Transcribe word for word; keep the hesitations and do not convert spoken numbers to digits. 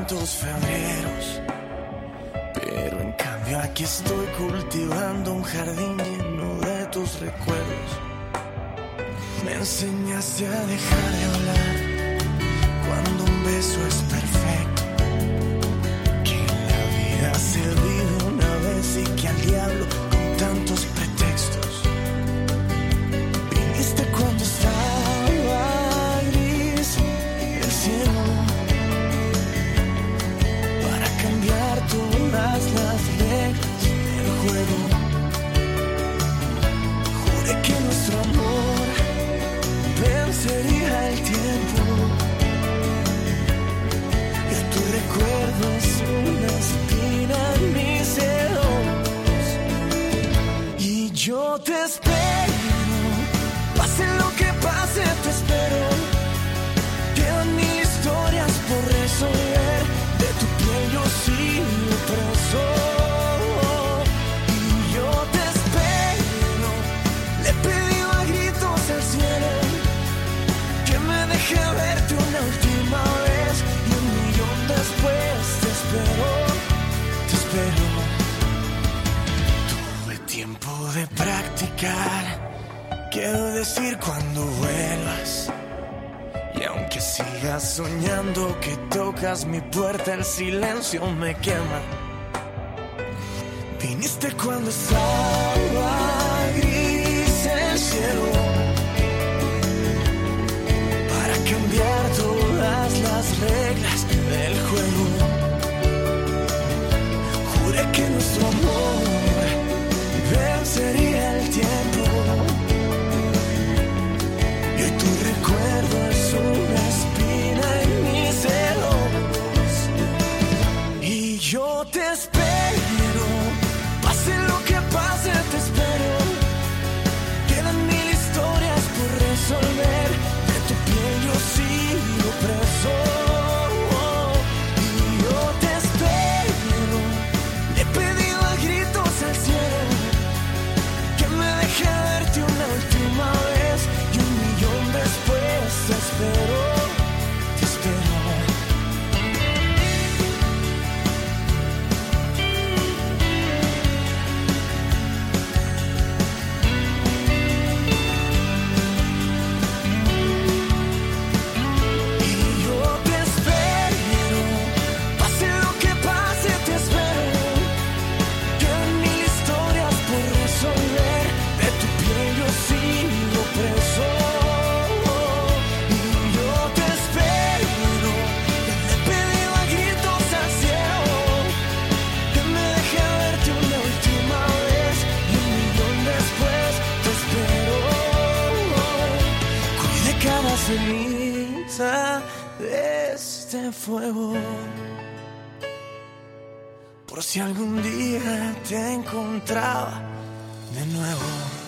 tantos febreros, pero en cambio aquí estoy cultivando un jardín lleno de tus recuerdos. Me enseñaste a dejar de hablar cuando un beso es perfecto, que la vida ha servido una vez y que al diablo con tantos pretextos. Viniste cuando estaba gris el cielo para cambiar todas las reglas del juego. Juré que nuestro amor vencería el tiempo, y tu recuerdo es una espina en mis dedos. Y yo te espero, pase lo que pase, te espero. Quedan mil historias por resolver, de tu piel yo sigo preso. Y yo te espero, le he pedido a gritos al cielo que me deje verte una última vez, y un millón después te espero, te espero. Tuve tiempo de practicar qué decir cuando vuelvas, y aunque sigas soñando que tocas mi puerta, el silencio me quema. Viniste cuando estaba gris el cielo para cambiar todas las reglas del juego. Juré que nuestro amor vencería el tiempo, y hoy tu recuerdo es una espina en mis dedos. Y yo te espero, pase lo que pase, te espero. Quedan mil historias por resolver, de tu piel yo sigo preso. Y yo te espero, le he pedido a gritos al cielo que me deje verte una última vez, y un millón después te espero, te espero. Y yo te espero, pase lo que pase, te espero. Quedan mil historias por resolver, de tu piel yo sigo preso. Y yo te espero, le he pedido a gritos al cielo que me deje verte una última vez, y un millón después te espero. Cuide cada ceniza de este fuego, por si algún día te encontraba de nuevo.